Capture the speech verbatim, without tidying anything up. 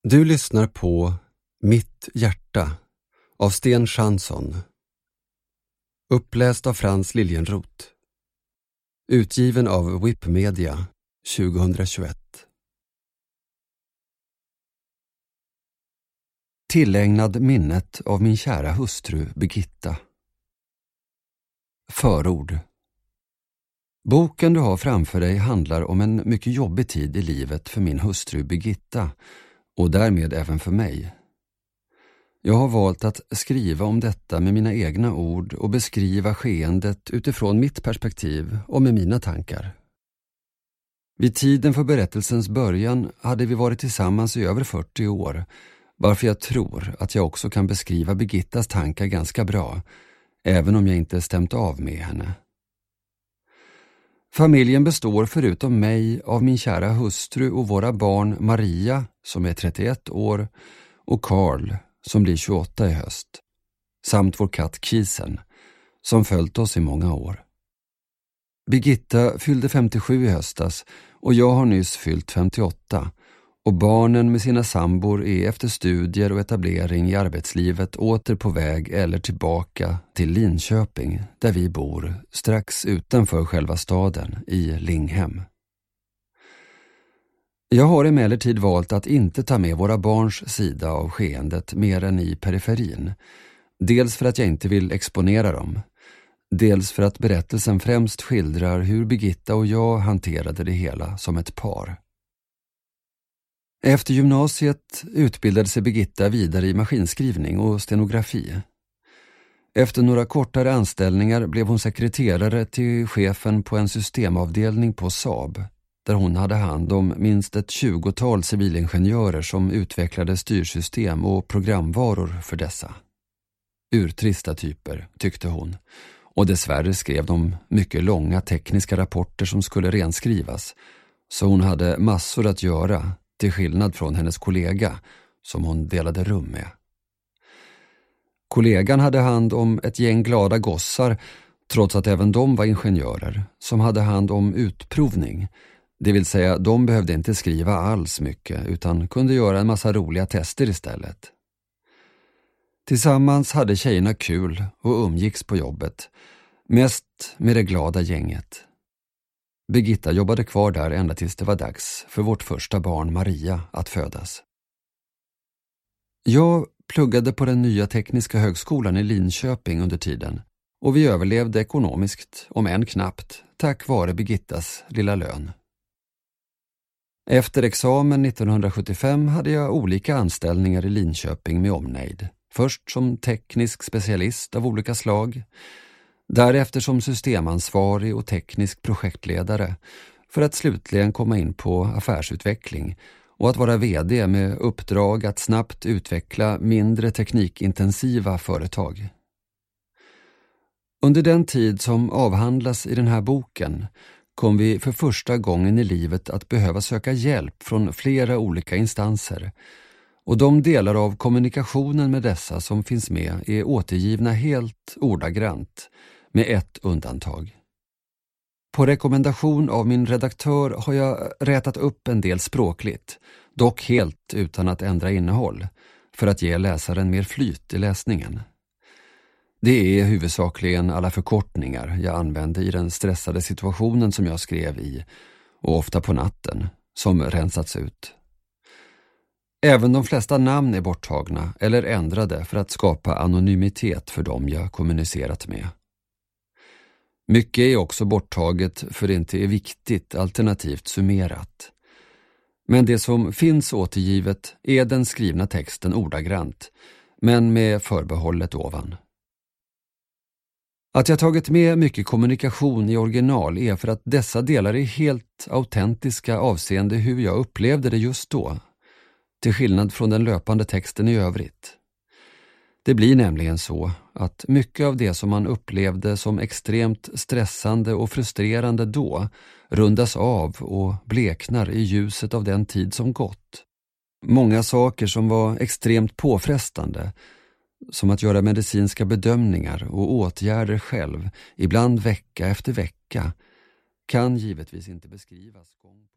Du lyssnar på Mitt hjärta av Sten Schansson. Uppläst av Frans Liljenroth. Utgiven av W I P Media tjugohundratjugoett. Tillägnad minnet av min kära hustru Birgitta. Förord. Boken du har framför dig handlar om en mycket jobbig tid i livet för min hustru Birgitta och därmed även för mig. Jag har valt att skriva om detta med mina egna ord och beskriva skeendet utifrån mitt perspektiv och med mina tankar. Vid tiden för berättelsens början hade vi varit tillsammans i över fyrtio år, varför jag tror att jag också kan beskriva Birgittas tankar ganska bra, även om jag inte stämt av med henne. Familjen består förutom mig av min kära hustru och våra barn Maria, som är trettioett år, och Karl, som blir tjugoåtta i höst, samt vår katt Kisen, som följt oss i många år. Birgitta fyllde femtiosju i höstas och jag har nyss fyllt femtioåtta, och barnen med sina sambor är efter studier och etablering i arbetslivet åter på väg eller tillbaka till Linköping, där vi bor strax utanför själva staden i Linghem. Jag har emellertid valt att inte ta med våra barns sida av skeendet mer än i periferin, dels för att jag inte vill exponera dem, dels för att berättelsen främst skildrar hur Birgitta och jag hanterade det hela som ett par. Efter gymnasiet utbildade sig Birgitta vidare i maskinskrivning och stenografi. Efter några kortare anställningar blev hon sekreterare till chefen på en systemavdelning på Saab, där hon hade hand om minst ett tjugotal civilingenjörer som utvecklade styrsystem och programvaror för dessa. Urtrista typer, tyckte hon, och dessvärre skrev de mycket långa tekniska rapporter som skulle renskrivas, så hon hade massor att göra, till skillnad från hennes kollega som hon delade rum med. Kollegan hade hand om ett gäng glada gossar, trots att även de var ingenjörer, som hade hand om utprovning. Det vill säga, de behövde inte skriva alls mycket utan kunde göra en massa roliga tester istället. Tillsammans hade tjejerna kul och umgicks på jobbet, mest med det glada gänget. Birgitta jobbade kvar där ända tills det var dags för vårt första barn Maria att födas. Jag pluggade på den nya tekniska högskolan i Linköping under tiden, och vi överlevde ekonomiskt, om än knappt, tack vare Birgittas lilla lön. Efter examen nittonhundrasjuttiofem hade jag olika anställningar i Linköping med omnejd. Först som teknisk specialist av olika slag, därefter som systemansvarig och teknisk projektledare, för att slutligen komma in på affärsutveckling och att vara vd med uppdrag att snabbt utveckla mindre teknikintensiva företag. Under den tid som avhandlas i den här boken kom vi för första gången i livet att behöva söka hjälp från flera olika instanser, och de delar av kommunikationen med dessa som finns med är återgivna helt ordagrant, med ett undantag. På rekommendation av min redaktör har jag rätat upp en del språkligt, dock helt utan att ändra innehåll, för att ge läsaren mer flyt i läsningen. Det är huvudsakligen alla förkortningar jag använde i den stressade situationen som jag skrev i, och ofta på natten, som rensats ut. Även de flesta namn är borttagna eller ändrade för att skapa anonymitet för dem jag kommunicerat med. Mycket är också borttaget för det inte är viktigt alternativt summerat. Men det som finns återgivet är den skrivna texten ordagrant, men med förbehållet ovan. Att jag tagit med mycket kommunikation i original är för att dessa delar är helt autentiska avseende hur jag upplevde det just då, till skillnad från den löpande texten i övrigt. Det blir nämligen så att mycket av det som man upplevde som extremt stressande och frustrerande då rundas av och bleknar i ljuset av den tid som gått. Många saker som var extremt påfrestande, som att göra medicinska bedömningar och åtgärder själv, ibland vecka efter vecka, kan givetvis inte beskrivas gång på